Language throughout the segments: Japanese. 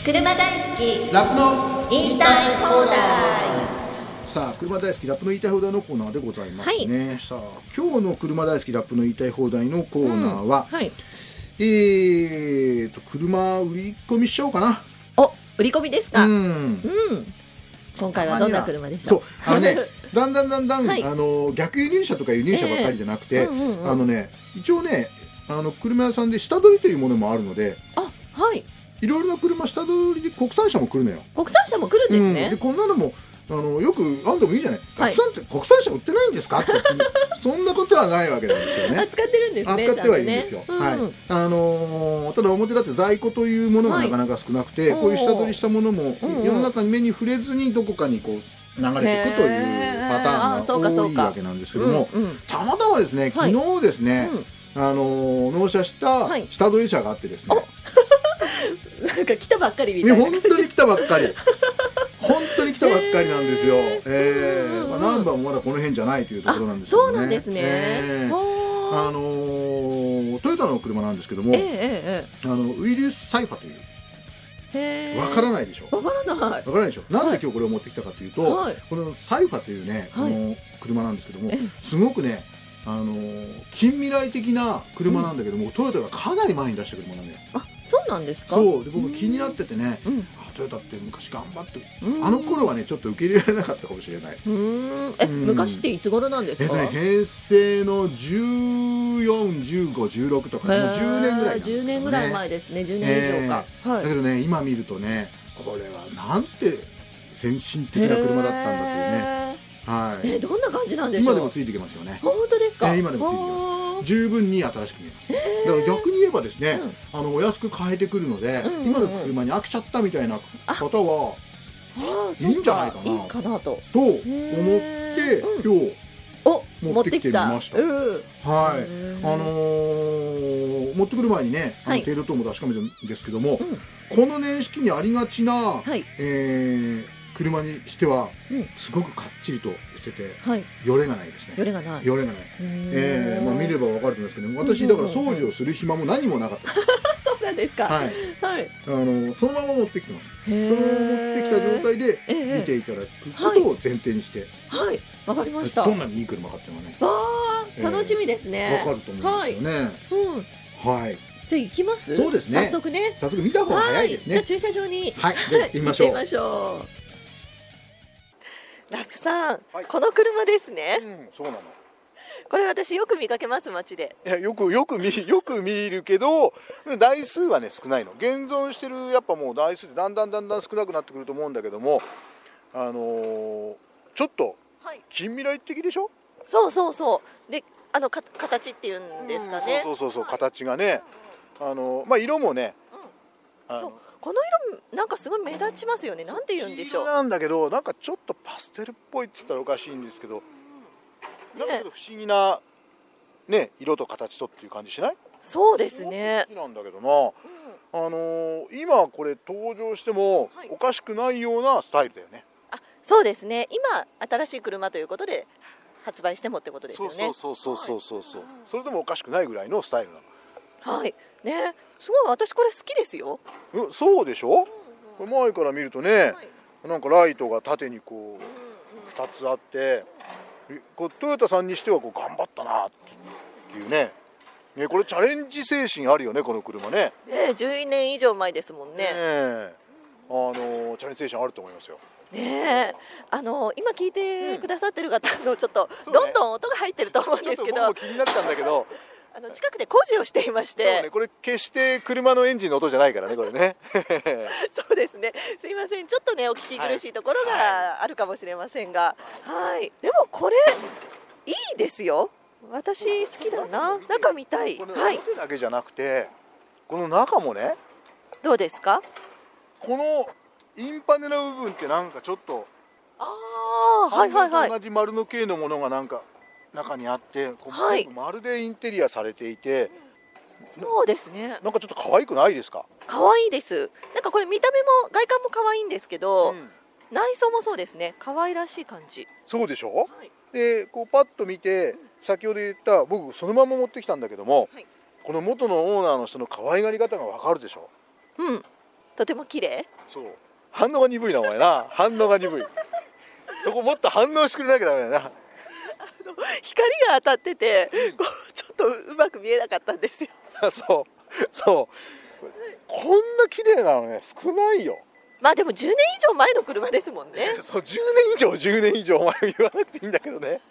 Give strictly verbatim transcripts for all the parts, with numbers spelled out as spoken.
車大好きラップの言いたい放題。 さあ、車大好きラップの言いたい放題のコーナーでございますね、はい、さあ今日の車大好きラップの言いたい放題のコーナーは、うんはい、えーと車売り込みしちゃおうかな。 お、売り込みですか。うん、うん、今回はどんな車でしょう。 そう、あのねだんだんだんだん、はい、あの逆輸入車とか輸入車ばっかりじゃなくて、えーうんうんうん、あのね一応ねあの車屋さんで下取りというものもあるので、 あ、はい、いろいろな車下取りで国産車も来るのよ。 国産車も来るんですね、 うん、でこんなのもあのよくあんでもいいじゃない、はい、国産って国産車売ってないんですかってそんなことはないわけなんですよね。 扱ってるんですね。 扱ってはいいんですよ、ね、うん、はい、あのー、ただ表だって在庫というものがなかなか少なくて、はい、こういう下取りしたものも世の中に目に触れずにどこかにこう流れていくというパターンが多いわけなんですけども、うんうん、たまたまですね昨日ですね、はい、うん、あのー、納車した下取り車があってですね、はい、 なんか来たばっかりみたいな感じ、 本当に来たばっかり本当に来たばっかりなんですよ。えーまあ、ナンバーもまだこの辺じゃないというところなんですけどね。 そうなんですね、えーあのー、トヨタの車なんですけども、えーえー、あのウィリウスサイファというわからないでしょ。 わからない。 わからないでしょ。なんで今日これを持ってきたかというと、はい、このサイファというね、この車なんですけども、はい、すごくね、あのー、近未来的な車なんだけども、うん、トヨタがかなり前に出した車なんだよ。 あ、そうなんですか。 そうで僕気になっててね、うん、あトヨタって昔頑張って、あの頃はねちょっと受け入れられなかったかもしれない。 うーんえ、うん、昔っていつ頃なんですか。 えっとね、平成のじゅうよん、じゅうご、じゅうろくとか、もうじゅうねんぐらいなんですけどね。じゅうねんぐらい前ですね。じゅうねん以上か、 えーはい、だけどね今見るとねこれはなんて先進的な車だったんだというね。はい、 えー、どんな感じなんでしょう。 今でもついてきますよね。 本当ですか。 えー、今でもついてきます。十分に新しく見えます。えー、だから逆に言えばですね、うん、あのお安く買えてくるので、うんうんうん、今の車に飽きちゃったみたいな方はいいんじゃないかな、 いいかなとと思って、うん、今日お持ってきてみました。うん、はい、あのー、持ってくる前にね、あの、はい、テール等も確かめたんですけども、うん、この年式にありがちな、はい、えー車にしてはすごくかっちりとしてて、はい、よれがないですね。 よれがない。 よれがない。えー、まあ見ればわかると思いますけど、私だから掃除をする暇も何もなかった。 そうなんですか。 はい。はい。あのそのまま持ってきてます。そのまま持ってきた状態で見ていただくことを前提にして。 はい。わかりました。 どんなにいい車かっていうのはね。 わあ、楽しみですね。 わかると思うんですよね。うん。はい。 じゃあ行きます。 そうですね。 早速ね。 早速見た方が早いですね。 じゃあ駐車場に。 はい。で行ってみましょう。 行ってみましょう。ラップさん、はい、この車ですね、 うん、そうなの。 これ私よく見かけます街で。 いやよくよく見よく見るけど台数はね少ないの。現存してるやっぱもう台数でだんだんだんだん少なくなってくると思うんだけども、あのー、ちょっと近未来的でしょ、はい、 そうそうそうであのか形っていうんですかね、 うん、そうそうそうそう、形がね、あのー、まあ色もね、 うん、あのこの色なんかすごい目立ちますよね。なんて言うんでしょう。 なんだけどなんかちょっとパステルっぽいって言ったらおかしいんですけど、うん、なんかちょっと不思議なね色と形とっていう感じしない？ そうですね。 好きなんだけどな、うん、あのー、今これ登場してもおかしくないようなスタイルだよね。 はい、あ、そうですね。今新しい車ということで発売してもってことですよね。 そうそうそうそうそうそう、はい、それでもおかしくないぐらいのスタイルなの。 はいね、すごい私これ好きですよ。 うん、そうでしょ、うんうん、これ前から見るとね、はい、なんかライトが縦にこうふたつあって、こうトヨタさんにしてはこう頑張ったなっていうね。ね、これチャレンジ精神あるよねこの車ね。 ね、じゅうねん以上前ですもんね。ね、 あのー、チャレンジ精神あると思いますよ。 ね、あのー、今聞いてくださってる方のちょっとどんどん音が入ってると思うんですけど、 ちょっと僕も気になったんだけど。 あの近くで工事をしていまして、 そうね、これ決して車のエンジンの音じゃないからねこれね。 そうですね、すいません、ちょっとねお聞き苦しいところがあるかもしれませんが、はい、はい、でもこれいいですよ。私好きだな。中見たい。 この表だけじゃなくて、はい、この中もね。 どうですか。 このインパネの部分ってなんかちょっと、 ああ、はいはいはい、 同じ丸の形のものがなんか中にあって、はい、まるでインテリアされていて、 そうですね、 なんかちょっと可愛くないですか。 可愛いです。なんかこれ見た目も外観も可愛いんですけど、うん、内装もそうですね、可愛らしい感じ。 そうでしょ、はい、でこうパッと見て、うん、先ほど言った僕そのまま持ってきたんだけども、はい、この元のオーナーの人の可愛がり方がわかるでしょ。 うん、 とても綺麗。 そう反応が鈍いなお前な反応が鈍いそこもっと反応してくれなきゃダメだよな光が当たっててこうちょっとうまく見えなかったんですよそうそうこんな綺麗なのね少ないよ。 まあでもじゅうねん以上前の車ですもんねそうじゅうねん以上じゅうねん以上お前言わなくていいんだけどね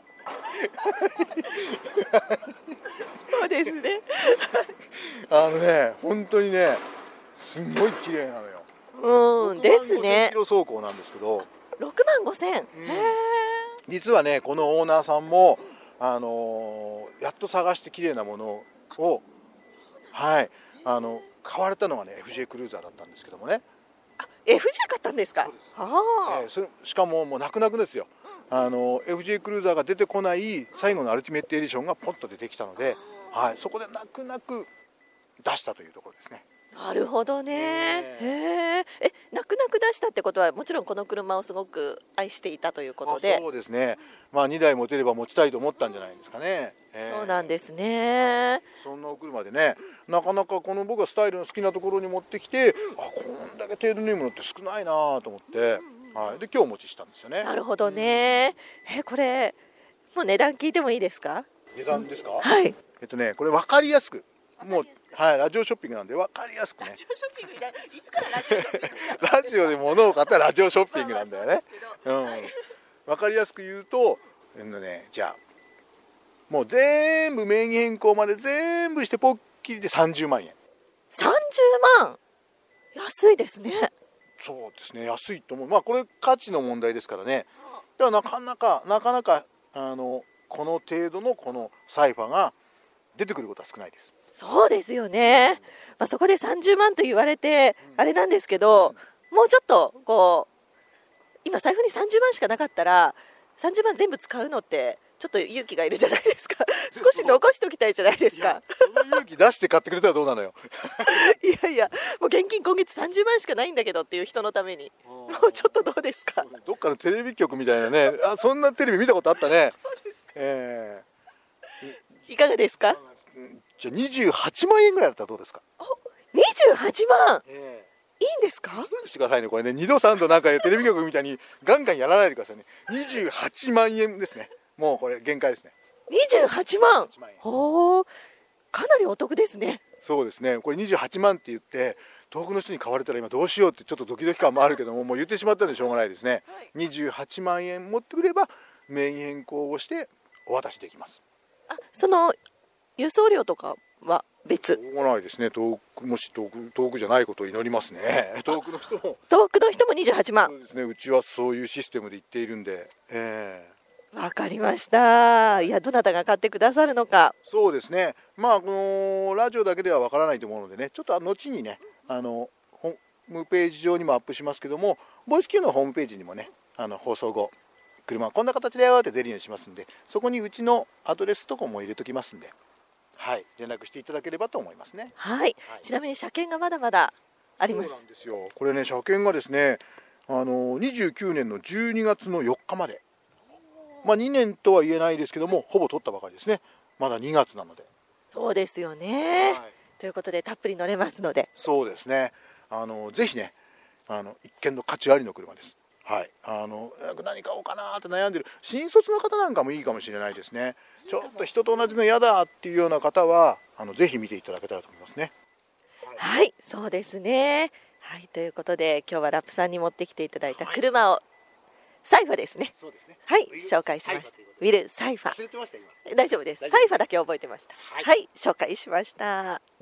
そうですねあのね本当にねすごい綺麗なのよ。 うんですね。 ろくまんごせんキロ走行なんですけどろくまんごせん、うん、へえ。 実はねこのオーナーさんも、あのー、やっと探して綺麗なものをはいあの買われたのがね エフジェー クルーザーだったんですけどもね。 あ エフジェー 買ったんですか。あ、 えー、それしかももう泣く泣くですよ、うん、あの エフジェー クルーザーが出てこない最後のアルティメットエディションがポンと出てきたので、はい、そこで泣く泣く出したというところですね。 なるほどね。へえ。え、泣く泣く出したってことはもちろんこの車をすごく愛していたということで。 そうですね。まあにだい持てれば持ちたいと思ったんじゃないですかね。 えー、そうなんですね。 そんなお車でね、なかなかこの僕がスタイルの好きなところに持ってきて、うん、あこんだけテールネームのって少ないなと思って、うん、はい、で今日お持ちしたんですよね。 なるほどね。うん、えこれもう値段聞いてもいいですか。 値段ですか。 うん、はい。 えっとねこれ分かりやすく。もうはいラジオショッピングなんで分かりやすくね。 ラジオショッピングいつからラジオショッピングラジオで物を買ったらラジオショッピングなんだよね。うん、分かりやすく言うと、えのねじゃあもう全部名義変更まで全部してポッキリでさんじゅうまんえん。 さんじゅうまん安いですね。 そうですね安いと思う。まあこれ価値の問題ですからね。だからなかなかなかなかあのこの程度のこのサイファが出てくることは少ないです。 そうですよね、まあ、そこでさんじゅうまんと言われてあれなんですけど、もうちょっとこう今財布にさんじゅうまんしかなかったらさんじゅうまん全部使うのってちょっと勇気がいるじゃないですか少し残しておきたいじゃないですか。 その勇気出して買ってくれたらどうなのよいやいやもう現金今月さんじゅうまんしかないんだけどっていう人のためにもうちょっとどうですか。 どっかのテレビ局みたいなねあそんなテレビ見たことあったね。そうですか、えー、いかがですか。 じゃあにじゅうはちまんえんぐらいだったらどうですか。 にじゅうはちまん、 えー、いいんですか。 決断してくださいねこれねにどさんどなんかテレビ局みたいにガンガンやらないでくださいね。にじゅうはちまんえんですね。もうこれ限界ですね。 にじゅうはちまん、ほーかなりお得ですね。 そうですねこれにじゅうはちまんって言って遠くの人に買われたら今どうしようってちょっとドキドキ感もあるけどももう言ってしまったんでしょうがないですね、はい、にじゅうはちまんえん持ってくれば名義変更をしてお渡しできます。 あその輸送料とかは別。 しょうがないですね。遠くもし遠く遠くじゃないことを祈りますね。遠くの人も遠くの人もにじゅうはちまん。 そうですね。うちはそういうシステムで言っているんで。えー、わかりました。いやどなたが買ってくださるのか。 そうですね。まあこのラジオだけではわからないと思うのでね。ちょっと後にねあのホームページ上にもアップしますけども、ボイス Q のホームページにもねあの放送後車はこんな形だよって出るようにしますんで、そこにうちのアドレスとかも入れときますんで。はい、連絡していただければと思いますね。 はい、はい、ちなみに車検がまだまだあります。 そうなんですよ。これね車検がですねあのにじゅうきゅうねんのじゅうにがつのよっかまで、まあにねんとは言えないですけどもほぼ取ったばかりですね。まだにがつなので。 そうですよね、はい、ということでたっぷり乗れますので。 そうですねあのぜひねあの一見の価値ありの車です。はい、あの何買おうかなって悩んでる新卒の方なんかもいいかもしれないですね。ちょっと人と同じの嫌だっていうような方はあのぜひ見ていただけたらと思いますね。 はい、はい、そうですね。はい、ということで今日はラップさんに持ってきていただいた車を、はい、サイファですね。 そうですね。 はい、紹介しました。ウィルサイファ。 忘れてました今。 大丈夫です。サイファだけ覚えてました。はい、はい、紹介しました。